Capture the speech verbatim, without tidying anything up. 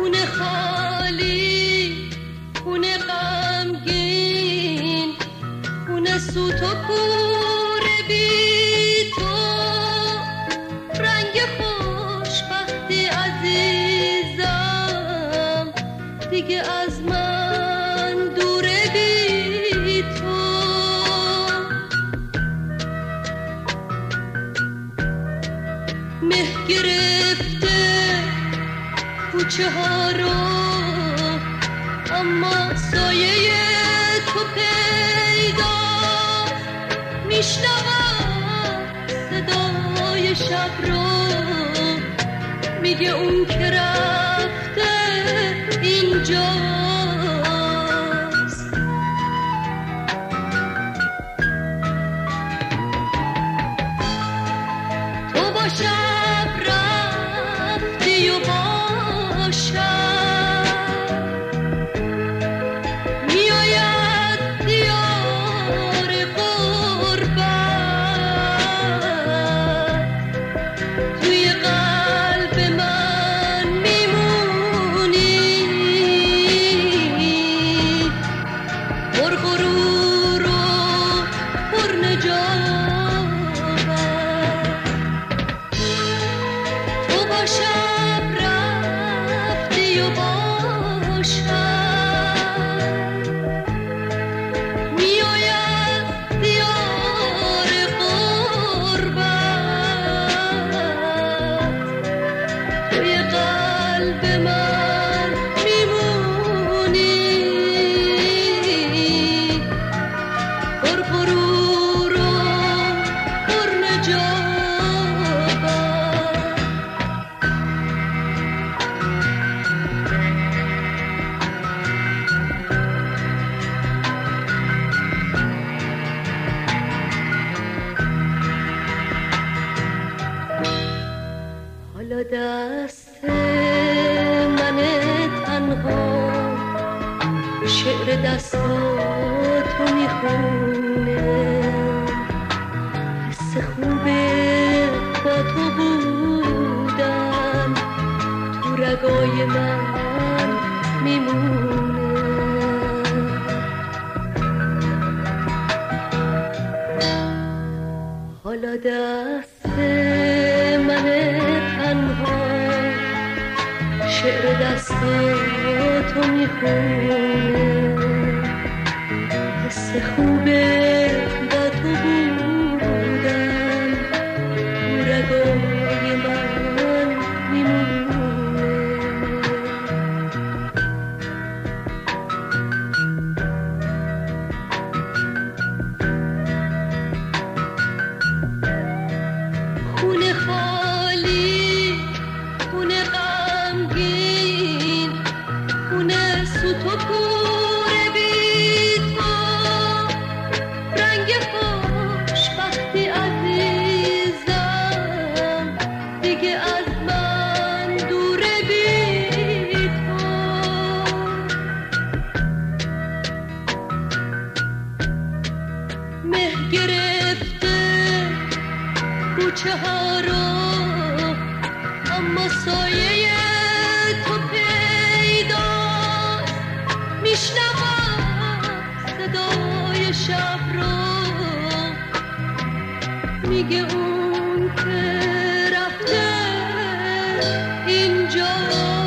خونه خالی، خونه غمگین، خونه سوت و کور بی تو، رنگ خوشبختی عزیزم دیگه از من دوره بی تو. مه گرفته کوچه ها رو، اما سایه تو پیدا، میشنوم صدای شب رو، میگه اون که رفته اینجاست. تو با شب رفتی و با شب میآید دیار غربت، توی قلب من میمونی پر غرور و پر نجابت. تو با شب رفتی و با شب میآید دیار غربت، توی قلب من میمونی پر غرور و پر نجابت. حالا دست من تنها شعر دستاتو میخونه، حس خوبه با تو بودن تو رگای من میمونه. حالا دست من تنها شعر دستاتو میخونه، حس خوبه با تو بودن تو رگای من میمونه. خونه خالی، خونه غمگین، خونه سوت و کور بی تو، رنگ خوشبختی عزیزم دیگه از من دوره بی تو. مه گرفته کوچه ها رو، اما سایه تو پیداست، میشنوم صدای شب رو، میگه اون که رفته اینجا.